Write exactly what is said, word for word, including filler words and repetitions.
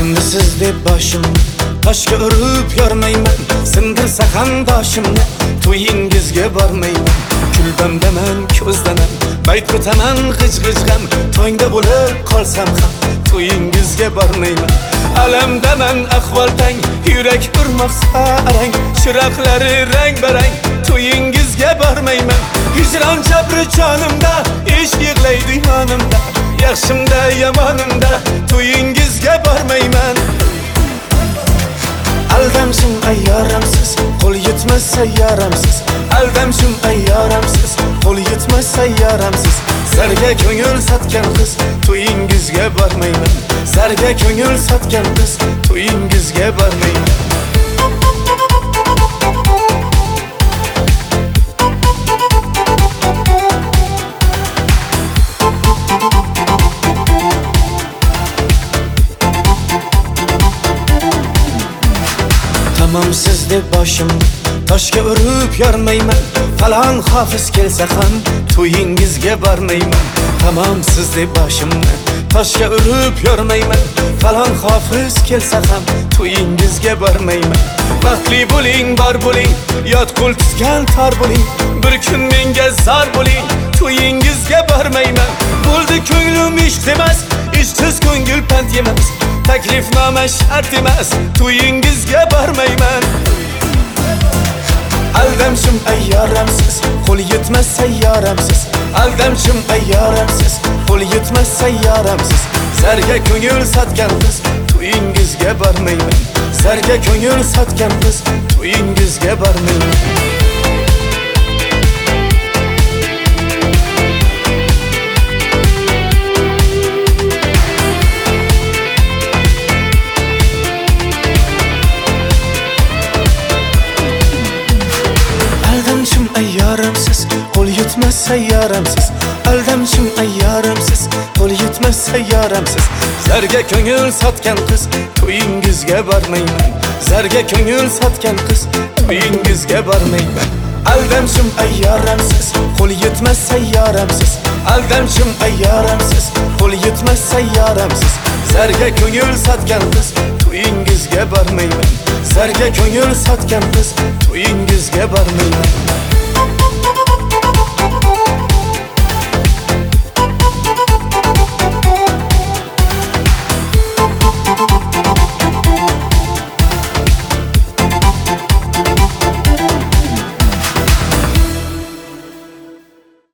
Endi siz deb boshimni toshga urib yormayman. Sindirsa qandoshimni to'yingizga bormayman. Kulbamdaman, ko'zdaman, bayt ko'taman g'ij-g'ijg'am. To'yingda bo'lib qolsam ham to'yingizga bormayman. Alamdaman ahvol tang, yurak urmoqsa arang. Chiroqlari rang-barang, to'yingizga bormayman. Hijron jabri jonimda, ishq yig'laydi yonimda. Yaxshimda yomonimda to'yingizga bormayman. Aldamshim ayyoramsiz, qo'l yetmas sayyoramsiz. Aldamshim ayyoramsiz, qo'l yetmas sayyoramsiz. Zarga ko'ngil sotgan qiz to'yingizga bormayman. Zarga ko'ngil sotgan qiz to'yingizga bormayman. Tamam siz deb boshimni toshga urib yormayman. Falon hofiz kelsa ham to'yingizga bormayman. Tamam siz deb boshimni toshga urib yormayman. Falon hofiz kelsa ham to'yingizga bormayman. Baxtli bo'ling, bor bo'ling, yot qo'l tutgan tor bo'ling. Bir kun menga zor bo'ling, to'yingizga bormayman. Bo'ldi ko'nglim ish emas, ishsiz ko'ngil pand yemas. Taklifnoma shart emas, to'yingizga bormayman. Aldamshim ayyoramsiz, qo'l yetmas sayyoramsiz. Aldamshim ayyoramsiz, qo'l yetmas sayyoramsiz. Zarga ko'ngil sotgan qiz to'yingizga bormayman. Zarga ko'ngil sotgan qiz to'yingizga bormayman. Aldamshim ayyoramsiz, qo'l yetmas sayyoramsiz. Aldamshim ayyoramsiz, qo'l yetmas sayyoramsiz. Zarga ko'ngil sotgan qiz to'yingizga bormayman. Zarga ko'ngil sotgan qiz to'yingizga bormayman. Aldamshim ayyoramsiz, qo'l yetmas sayyoramsiz. Aldamshim ayyoramsiz, qo'l yetmas sayyoramsiz. Zarga ko'ngil sotgan qiz to'yingizga bormayman. Zarga ko'ngil sotgan qiz to'yingizga bormayman.